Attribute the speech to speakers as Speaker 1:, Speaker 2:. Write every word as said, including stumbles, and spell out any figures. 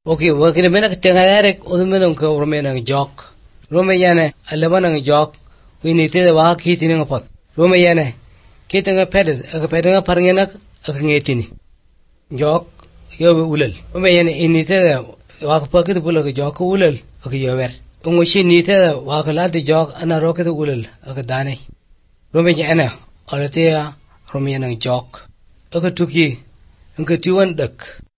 Speaker 1: Okay, wakil mena ketenga derek odu mena ke rome nang jok. Rome yane alaba nang jok. Wini te wa kiti nang pat. Rome yane ketenga pede aga pedenga parngena aga ngetini. Jok yobe ulal. Rome yane ini te wa ka pakit bula ke jok ulal aga yober. Ungushi ni te wa ka lati jok ana roke te ulal aga dane. Rome yane alate ya rome nang jok. Aga tuki angka tiwan dak.